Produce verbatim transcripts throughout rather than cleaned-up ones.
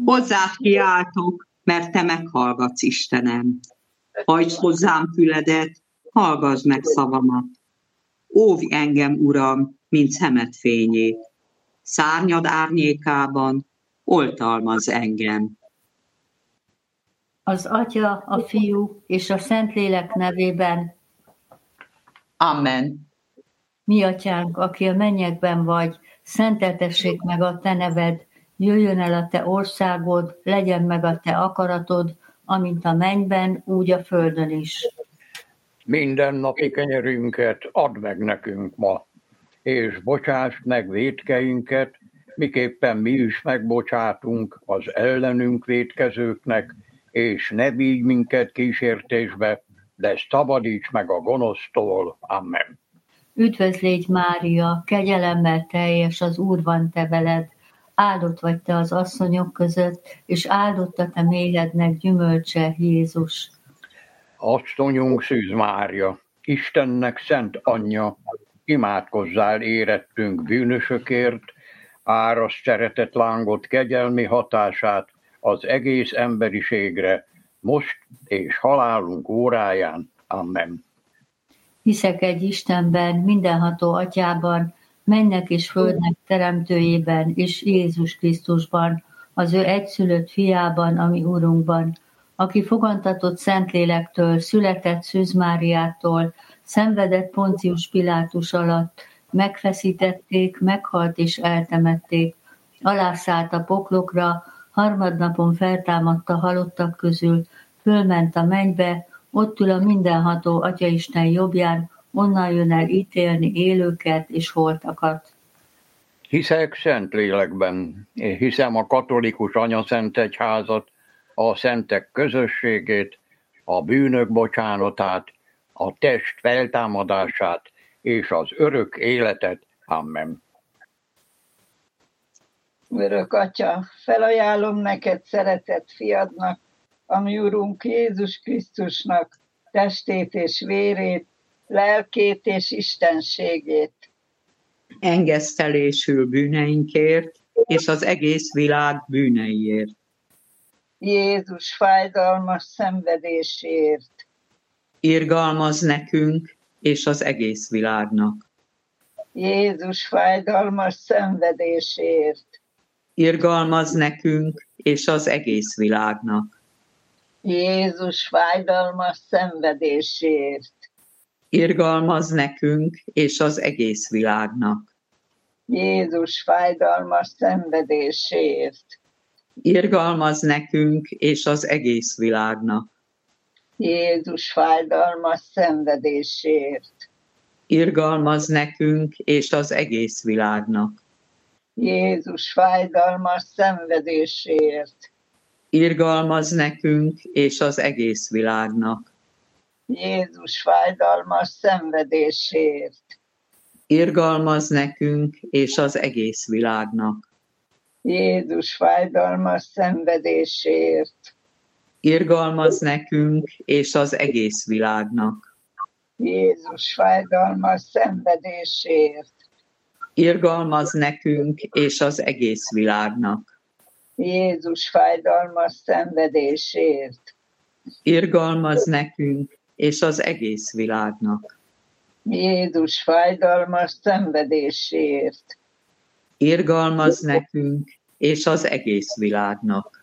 Hozzád kiáltok, mert te meghallgatsz, Istenem. Hajtsd hozzám füledet, hallgass meg szavamat. Óvj engem, Uram, mint szemed fényét. Szárnyad árnyékában oltalmaz engem. Az Atya, a Fiú és a Szentlélek nevében. Amen. Mi Atyánk, aki a mennyekben vagy, szenteltessék meg a te neved, jöjjön el a te országod, legyen meg a te akaratod, amint a mennyben, úgy a földön is. Minden napi kenyerünket add meg nekünk ma, és bocsásd meg vétkeinket, miképpen mi is megbocsátunk az ellenünk vétkezőknek, és ne vigy minket kísértésbe, de szabadíts meg a gonosztól. Amen. Üdvözlégy Mária, kegyelemmel teljes, az Úr van te veled, áldott vagy te az asszonyok között, és áldott a te méhednek gyümölcse, Jézus. Asszonyunk Szűz Mária, Istennek szent anyja, imádkozzál érettünk bűnösökért, árasd szeretet lángot kegyelmi hatását az egész emberiségre, most és halálunk óráján. Amen. Hiszek egy Istenben, mindenható Atyában, mennek és földnek teremtőjében, és Jézus Krisztusban, az ő egyszülött fiában, ami Urunkban, aki fogantatott Szentlélektől, született Szűz Máriától, szenvedett Poncius Pilátus alatt, megfeszítették, meghalt és eltemették, alászállt a poklokra, harmadnapon feltámadt a halottak közül, fölment a mennybe, ott ül a mindenható Atyaisten jobbján, onnan jön el ítélni élőket és holtakat. Hiszek Szentlélekben, és hiszem a katolikus anyaszentegyházat, a szentek közösségét, a bűnök bocsánatát, a test feltámadását és az örök életet. Amen. Örök Atya, felajánlom neked szeretett fiadnak, a mi Urunk Jézus Krisztusnak testét és vérét, lelkét és istenségét. Engesztelésül bűneinkért, és az egész világ bűneiért. Jézus fájdalmas szenvedéséért. Irgalmaz nekünk, és az egész világnak. Jézus fájdalmas szenvedéséért. Irgalmaz nekünk, és az egész világnak. Jézus fájdalmas szenvedéséért. Irgalmaz nekünk, és az egész világnak. Jézus fájdalmas szenvedéséért. Irgalmaz nekünk, és az egész világnak. Jézus fájdalmas szenvedéséért. Irgalmaz nekünk, és az egész világnak. Jézus fájdalmas szenvedéséért. Irgalmaz nekünk, és az egész világnak. Jézus fájdalmas szenvedéséért. Irgalmaz nekünk, és az egész világnak. Jézus fájdalmas szenvedéséért. Irgalmaz nekünk, és az egész világnak. Jézus fájdalmas szenvedéséért. Irgalmaz nekünk, és az egész világnak. Jézus fájdalmas szenvedéséért. Irgalmaz nekünk, és az egész világnak. Jézus fájdalmas szenvedéséért. Irgalmaz nekünk, és az egész világnak.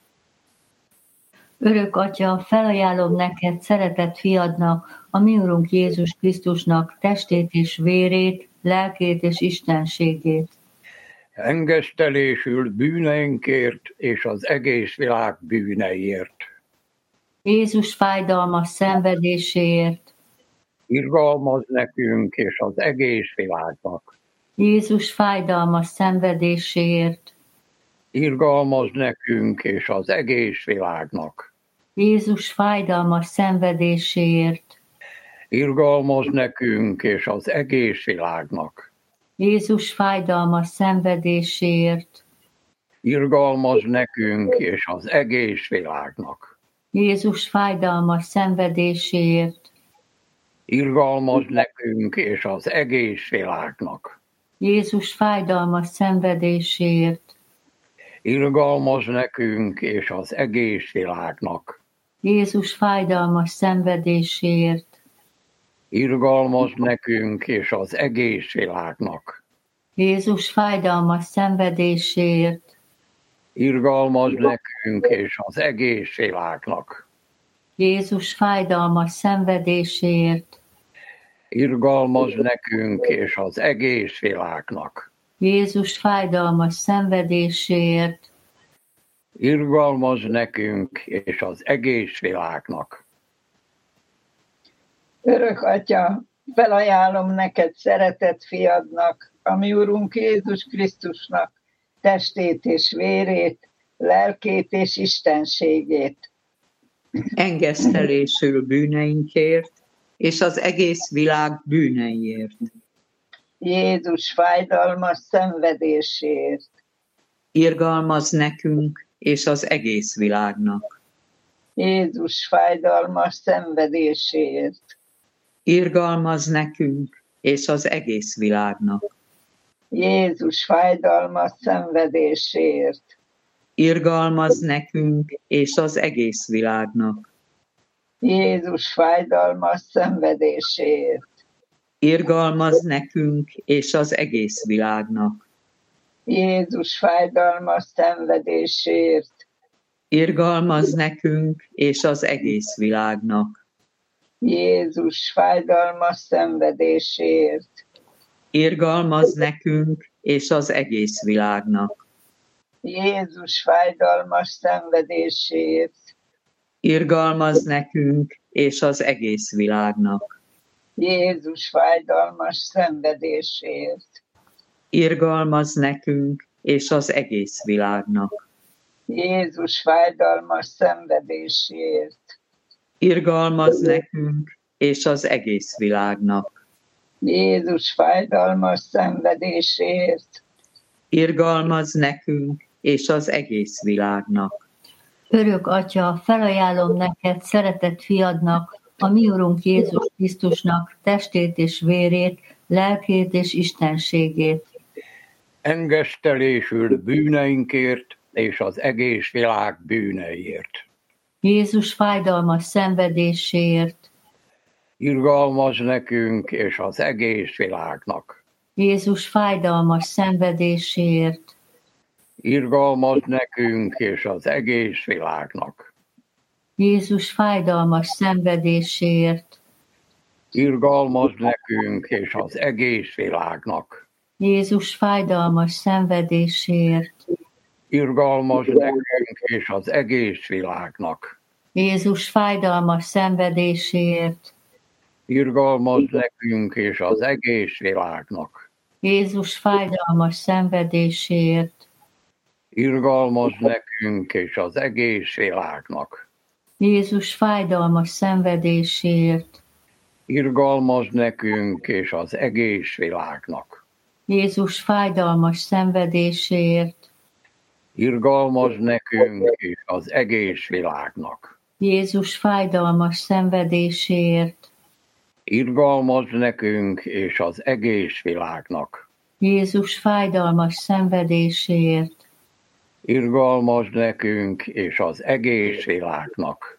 Örök Atya, felajánlom neked szeretett fiadnak, a mi Urunk Jézus Krisztusnak testét és vérét, lelkét és istenségét. Engesztelésül bűneinkért és az egész világ bűneiért. Jézus fájdalmas szenvedéséért. Irgalmaz nekünk és az egész világnak. Jézus fájdalmas szenvedéséért. Irgalmaz nekünk és az egész világnak. Jézus fájdalmas szenvedéséért. Irgalmaz nekünk és az egész világnak. Jézus fájdalmas szenvedéséért. Irgalmaz nekünk és az egész világnak. Jézus fájdalmas szenvedéséért. Irgalmaz nekünk és az egész világnak. Jézus fájdalmas szenvedéséért. Irgalmaz nekünk és az egész világnak. Jézus fájdalmas szenvedéséért. Irgalmaz nekünk és az egész világnak. Jézus fájdalmas szenvedéséért. Irgalmaz nekünk és az egész világnak. Jézus fájdalmas szenvedéséért. Irgalmaz nekünk és az egész világnak. Jézus fájdalmas szenvedéséért. Irgalmaz nekünk és az egész világnak. Örök Atya, felajánlom neked szeretett fiadnak, a mi Urunk Jézus Krisztusnak testét és vérét, lelkét és istenségét. Engesztelésül bűneinkért, és az egész világ bűneiért. Jézus fájdalmas szenvedéséért. Irgalmaz nekünk és az egész világnak. Jézus fájdalmas szenvedéséért. Irgalmaz nekünk és az egész világnak. Jézus fájdalmas szenvedéséért. Irgalmaz nekünk és az egész világnak. Jézus fájdalmas szenvedéséért. Irgalmaz nekünk és az egész világnak. Jézus fájdalmas szenvedéséért. Irgalmaz nekünk és az egész világnak. Jézus fájdalmas szenvedéséért. Irgalmaz nekünk és az egész világnak. Jézus fájdalmas szenvedéséért. Irgalmaz nekünk és az egész világnak. Jézus fájdalmas szenvedéséért. Irgalmaz nekünk és az egész világnak. Jézus fájdalmas szenvedéséért. Irgalmaz nekünk és az egész világnak. Jézus fájdalmas szenvedéséért. Irgalmaz nekünk és az egész világnak. Örök Atya, felajánlom neked szeretett fiadnak, a mi Urunk Jézus Krisztusnak testét és vérét, lelkét és istenségét. Engesztelésül bűneinkért és az egész világ bűneiért. Jézus fájdalmas szenvedéséért. Irgalmaz nekünk és az egész világnak. Jézus fájdalmas szenvedéséért. Irgalmaz nekünk és az egész világnak. Jézus fájdalmas szenvedéséért. Irgalmaz nekünk és az egész világnak. Jézus fájdalmas szenvedéséért. Irgalmaz nekünk és az egész világnak. Jézus fájdalmas szenvedéséért. Irgalmaz nekünk és az egész világnak. Jézus fájdalmas szenvedéséért. Irgalmaz nekünk és az egész világnak. Jézus fájdalmas szenvedéséért. Irgalmaz nekünk és az egész világnak. Jézus fájdalmas szenvedéséért. Irgalmaz nekünk és az egész világnak. Jézus fájdalmas szenvedéséért. Irgalmaz nekünk és az egész világnak. Jézus fájdalmas szenvedéséért. Irgalmaz nekünk és az egész világnak.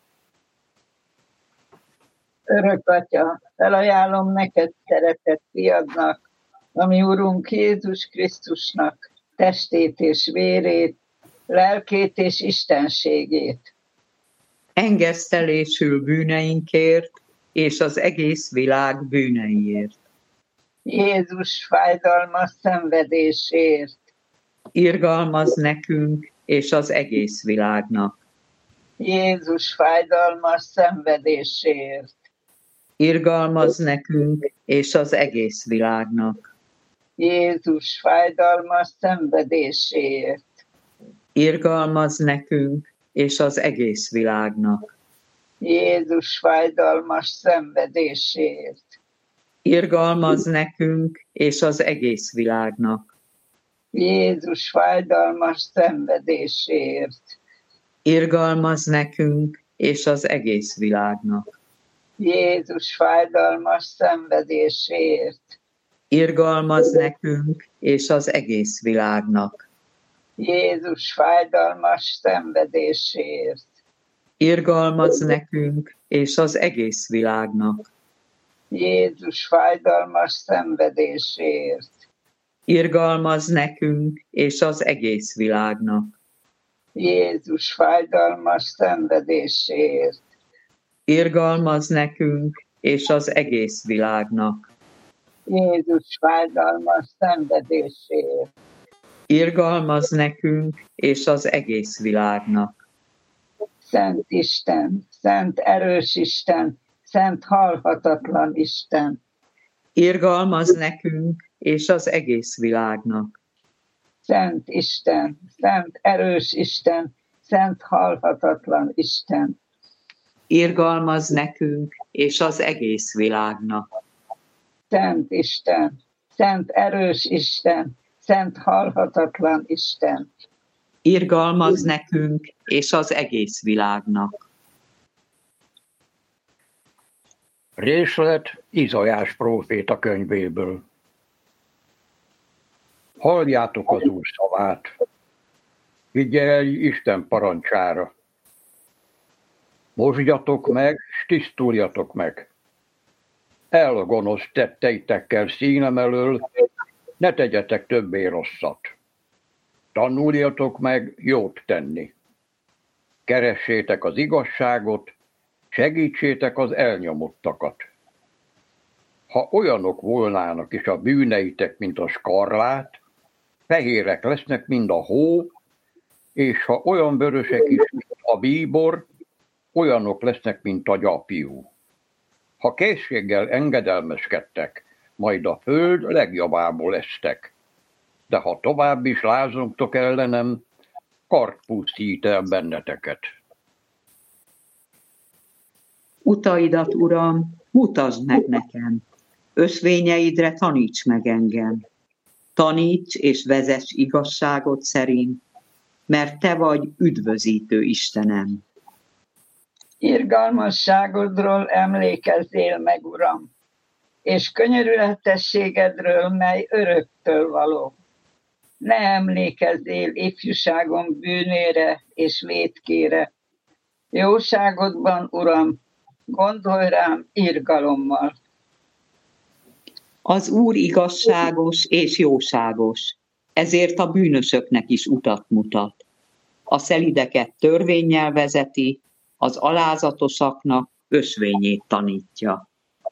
Örök Atya, felajánlom neked szeretett fiadnak, a mi Urunk Jézus Krisztusnak testét és vérét, lelkét és istenségét. Engesztelésül bűneinkért és az egész világ bűneiért. Jézus fájdalmas szenvedéséért. Irgalmaz nekünk és az egész világnak. Jézus fájdalmas szenvedéséért. Irgalmaz nekünk és az egész világnak. Jézus fájdalmas szenvedéséért. Irgalmaz nekünk és az egész világnak. Jézus fájdalmas szenvedéséért. Irgalmaz nekünk és az egész világnak. Jézus fájdalmas szenvedéséért. Irgalmaz nekünk és az egész világnak. Jézus fájdalmas szenvedéséért. Irgalmaz nekünk és az egész világnak. Jézus fájdalmas szenvedéséért. Irgalmaz nekünk és az egész világnak. Jézus fájdalmas szenvedéséért. Irgalmaz nekünk és az egész világnak. Jézus fájdalmas szenvedéséért. Irgalmaz nekünk és az egész világnak. Jézus fájdalmas szenvedéséért. Irgalmaz nekünk és az egész világnak. Szent Isten, szent erős Isten, szent halhatatlan Isten. Irgalmaz nekünk és az egész világnak. Szent Isten, szent erős Isten, szent halhatatlan Isten. Irgalmaz nekünk és az egész világnak. Szent Isten, szent erős Isten, szent halhatatlan Isten. Irgalmaz nekünk és az egész világnak. Részlet Izaiás próféta könyvéből. Halljátok az Úr szavát, figyelj Isten parancsára. Mosdjatok meg, s tisztuljatok meg. El a gonosz tetteitekkel színem elől, ne tegyetek többé rosszat. Tanuljatok meg jót tenni. Keressétek az igazságot, segítsétek az elnyomottakat. Ha olyanok volnának is a bűneitek, mint a skarlát, fehérek lesznek, mint a hó, és ha olyan vörösek is, mint a bíbor, olyanok lesznek, mint a gyapjú. Ha készséggel engedelmeskedtek, majd a föld legjavából estek. De ha tovább is lázongtok ellenem, kard pusztít el benneteket. Utaidat, Uram, mutasd meg nekem, ösvényeidre taníts meg engem. Taníts és vezess igazságot szerint, mert Te vagy üdvözítő Istenem. Irgalmasságodról emlékezzél meg, Uram, és könyörületességedről, mely öröktől való. Ne emlékezzél ifjúságom bűnére és vétkére. Jóságodban, Uram, gondolj rám irgalommal. Az Úr igazságos és jóságos, ezért a bűnösöknek is utat mutat. A szelideket törvénnyel vezeti, az alázatosaknak ösvényét tanítja.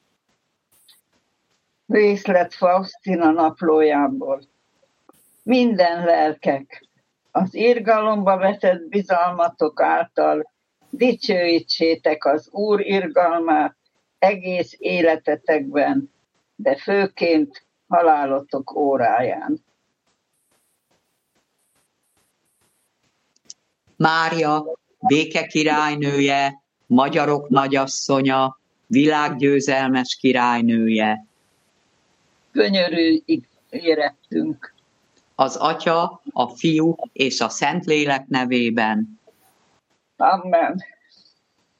Részlet Faustina naplójából. Minden lelkek, az irgalomba vetett bizalmatok által dicsőítsétek az Úr irgalmát egész életetekben, de főként halálotok óráján. Mária, béke királynője, magyarok nagyasszonya, világgyőzelmes királynője. Könyörű érettünk. Az Atya, a Fiú és a Szentlélek nevében. Amen.